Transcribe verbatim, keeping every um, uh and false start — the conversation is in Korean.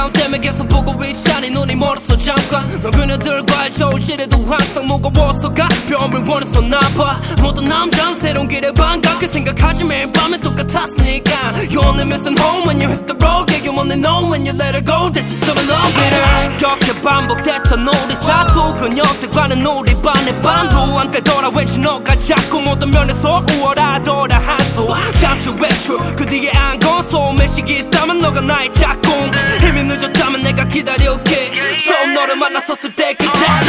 마음 때문에 계속 보고 있자니 눈이 멀었어 잠깐 넌 그녀들과의 저울질에도 항상 무거워서 가벼움을 원했어 나봐 모든 남자는 새로운 길에 반갑게 생각하지 매일 밤에 똑같았으니까 You only missing home when you hit the road Yeah you only know when you let it go That's just some love it 지겹게 반복됐던 우리 사투 그녀들과는 우리 반의 반도 안 되더라 왠지 너가 자꾸 모든 면에서 우월하더라 한수 잠시 외출 그 뒤에 안건 소매식이 있다면 너가 나의 짝꿍 이미 늦었다면 내가 기다릴게 처음 너를 만났었을 때 그때